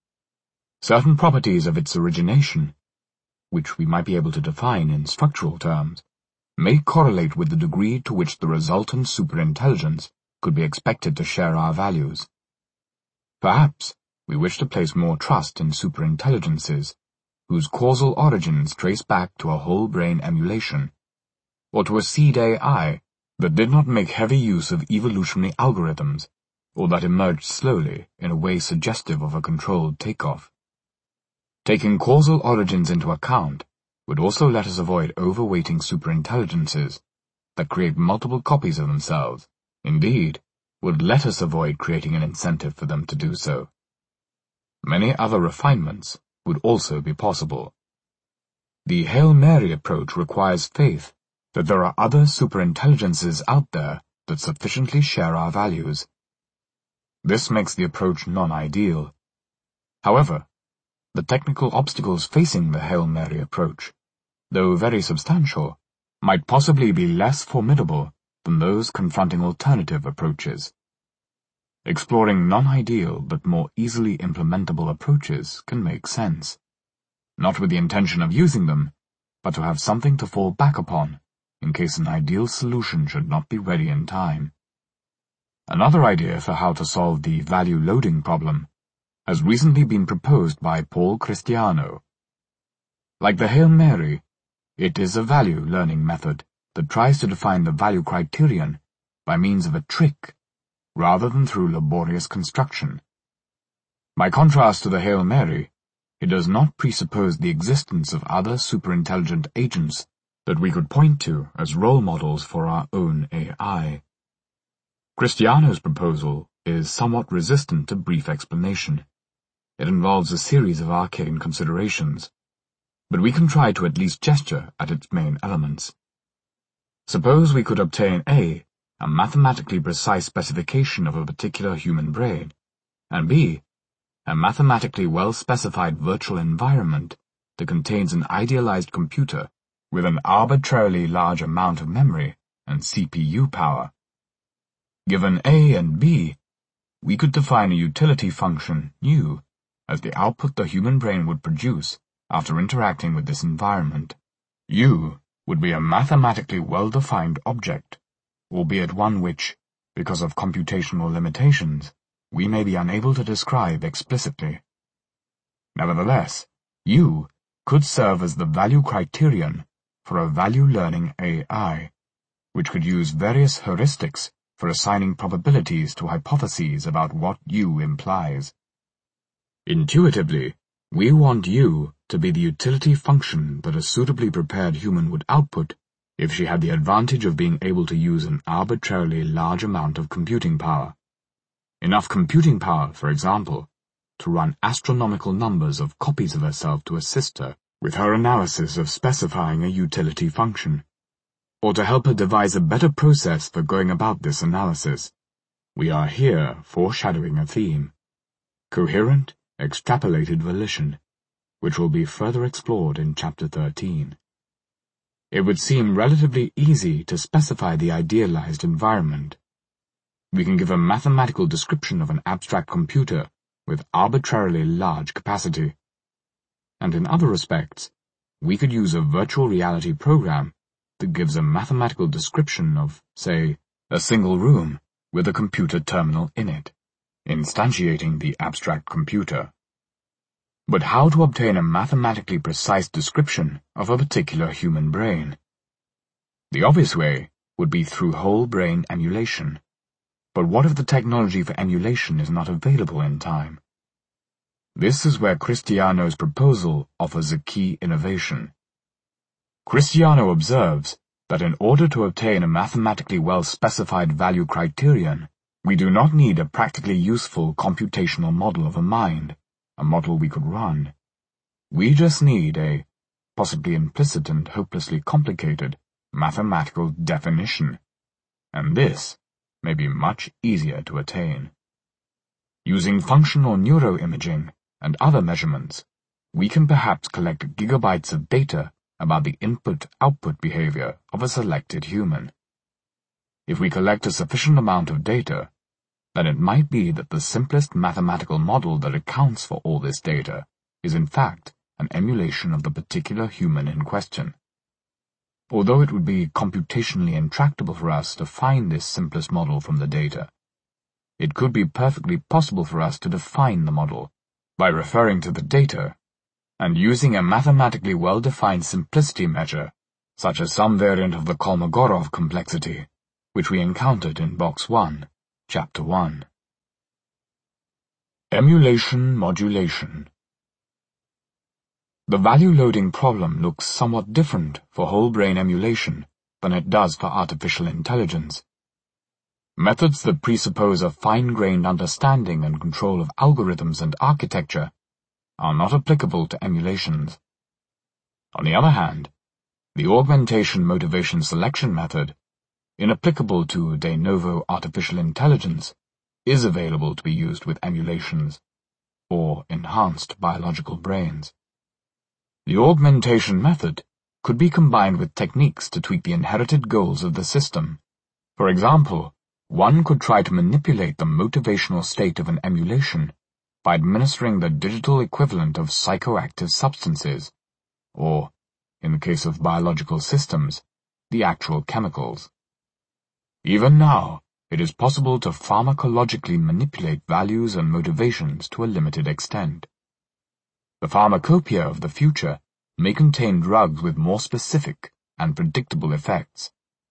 Certain properties of its origination, which we might be able to define in structural terms, may correlate with the degree to which the resultant superintelligence could be expected to share our values. Perhaps we wish to place more trust in superintelligences whose causal origins trace back to a whole brain emulation, or to a seed A I that did not make heavy use of evolutionary algorithms, or that emerged slowly in a way suggestive of a controlled takeoff. Taking causal origins into account would also let us avoid overweighting superintelligences that create multiple copies of themselves, indeed, would let us avoid creating an incentive for them to do so. Many other refinements would also be possible. The Hail Mary approach requires faith that there are other superintelligences out there that sufficiently share our values. This makes the approach non-ideal. However, the technical obstacles facing the Hail Mary approach, though very substantial, might possibly be less formidable than those confronting alternative approaches. Exploring non-ideal but more easily implementable approaches can make sense, not with the intention of using them, but to have something to fall back upon in case an ideal solution should not be ready in time. Another idea for how to solve the value loading problem has recently been proposed by Paul Christiano. Like the Hail Mary, it is a value learning method that tries to define the value criterion by means of a trick, rather than through laborious construction. By contrast to the Hail Mary, it does not presuppose the existence of other superintelligent agents that we could point to as role models for our own A I. Christiano's proposal is somewhat resistant to brief explanation. It involves a series of arcane considerations, but we can try to at least gesture at its main elements. Suppose we could obtain A, a mathematically precise specification of a particular human brain, and B, a mathematically well-specified virtual environment that contains an idealized computer with an arbitrarily large amount of memory and C P U power. Given A and B, we could define a utility function, U, as the output the human brain would produce after interacting with this environment. U would be a mathematically well-defined object, albeit one which, because of computational limitations, we may be unable to describe explicitly. Nevertheless, U could serve as the value criterion for a value-learning A I, which could use various heuristics for assigning probabilities to hypotheses about what U implies. Intuitively, we want U to be the utility function that a suitably prepared human would output if she had the advantage of being able to use an arbitrarily large amount of computing power. Enough computing power, for example, to run astronomical numbers of copies of herself to assist her with her analysis of specifying a utility function, or to help her devise a better process for going about this analysis. We are here foreshadowing a theme: coherent, extrapolated volition, which will be further explored in Chapter thirteen. It would seem relatively easy to specify the idealized environment. We can give a mathematical description of an abstract computer with arbitrarily large capacity. And in other respects, we could use a virtual reality program that gives a mathematical description of, say, a single room with a computer terminal in it, instantiating the abstract computer. But how to obtain a mathematically precise description of a particular human brain? The obvious way would be through whole brain emulation. But what if the technology for emulation is not available in time? This is where Christiano's proposal offers a key innovation. Christiano observes that in order to obtain a mathematically well-specified value criterion, we do not need a practically useful computational model of a mind, a model we could run. We just need a, possibly implicit and hopelessly complicated, mathematical definition. And this may be much easier to attain. Using functional neuroimaging and other measurements, we can perhaps collect gigabytes of data about the input-output behavior of a selected human. If we collect a sufficient amount of data, then it might be that the simplest mathematical model that accounts for all this data is in fact an emulation of the particular human in question. although it would be computationally intractable for us to find this simplest model from the data, it could be perfectly possible for us to define the model by referring to the data and using a mathematically well-defined simplicity measure, such as some variant of the Kolmogorov complexity, which we encountered in Box one, Chapter one. Emulation modulation. The value-loading problem looks somewhat different for whole-brain emulation than it does for artificial intelligence. Methods that presuppose a fine-grained understanding and control of algorithms and architecture are not applicable to emulations. On the other hand, the augmentation motivation selection method, inapplicable to de novo artificial intelligence, is available to be used with emulations, or enhanced biological brains. The augmentation method could be combined with techniques to tweak the inherited goals of the system. For example, one could try to manipulate the motivational state of an emulation by administering the digital equivalent of psychoactive substances, or, in the case of biological systems, the actual chemicals. Even now, it is possible to pharmacologically manipulate values and motivations to a limited extent. The pharmacopoeia of the future may contain drugs with more specific and predictable effects.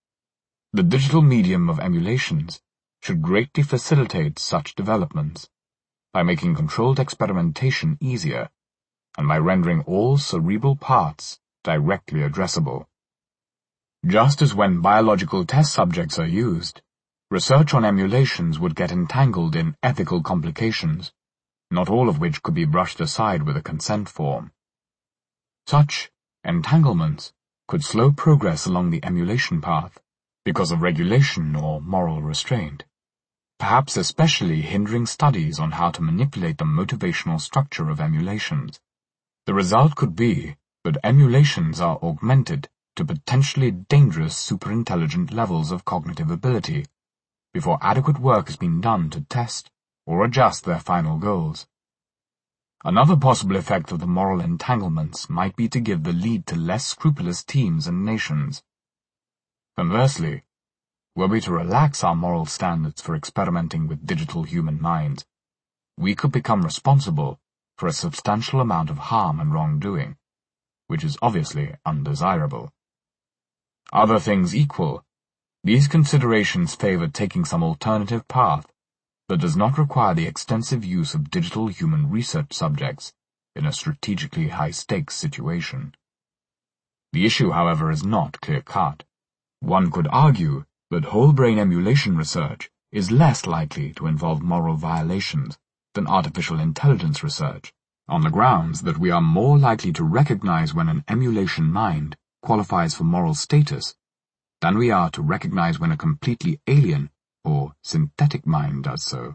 The digital medium of emulations should greatly facilitate such developments by making controlled experimentation easier and by rendering all cerebral parts directly addressable. Just as when biological test subjects are used, research on emulations would get entangled in ethical complications, not all of which could be brushed aside with a consent form. Such entanglements could slow progress along the emulation path because of regulation or moral restraint, perhaps especially hindering studies on how to manipulate the motivational structure of emulations. The result could be that emulations are augmented to potentially dangerous superintelligent levels of cognitive ability before adequate work has been done to test or adjust their final goals. Another possible effect of the moral entanglements might be to give the lead to less scrupulous teams and nations. Conversely, were we to relax our moral standards for experimenting with digital human minds, we could become responsible for a substantial amount of harm and wrongdoing, which is obviously undesirable. Other things equal, these considerations favor taking some alternative path that does not require the extensive use of digital human research subjects in a strategically high-stakes situation. The issue, however, is not clear-cut. One could argue that whole-brain emulation research is less likely to involve moral violations than artificial intelligence research, on the grounds that we are more likely to recognize when an emulation mind qualifies for moral status than we are to recognize when a completely alien or synthetic mind does so.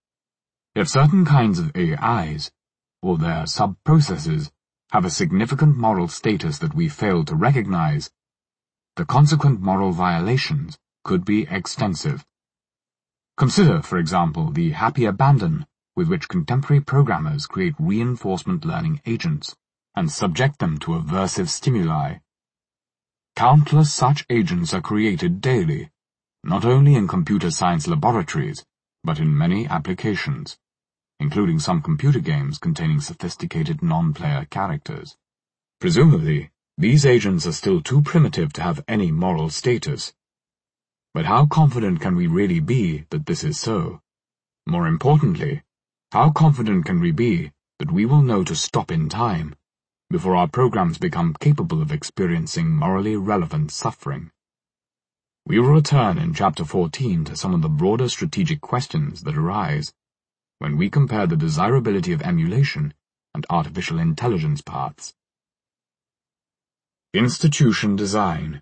If certain kinds of A Is, or their sub-processes, have a significant moral status that we fail to recognize, the consequent moral violations could be extensive. Consider, for example, the happy abandon with which contemporary programmers create reinforcement learning agents and subject them to aversive stimuli. Countless such agents are created daily, not only in computer science laboratories, but in many applications, including some computer games containing sophisticated non-player characters. Presumably, these agents are still too primitive to have any moral status. But how confident can we really be that this is so? More importantly, how confident can we be that we will know to stop in time before our programs become capable of experiencing morally relevant suffering? We will return in Chapter fourteen to some of the broader strategic questions that arise when we compare the desirability of emulation and artificial intelligence paths. Institution design.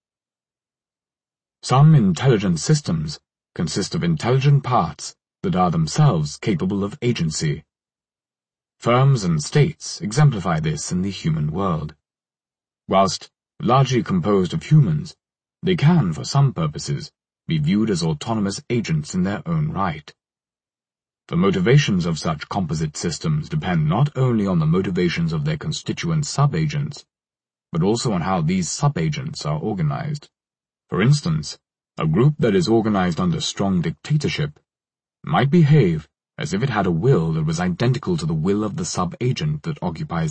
Some intelligent systems consist of intelligent parts that are themselves capable of agency. Firms and states exemplify this in the human world. Whilst largely composed of humans, they can, for some purposes, be viewed as autonomous agents in their own right. The motivations of such composite systems depend not only on the motivations of their constituent sub-agents, but also on how these subagents are organized. For instance, a group that is organized under strong dictatorship might behave as if it had a will that was identical to the will of the subagent that occupies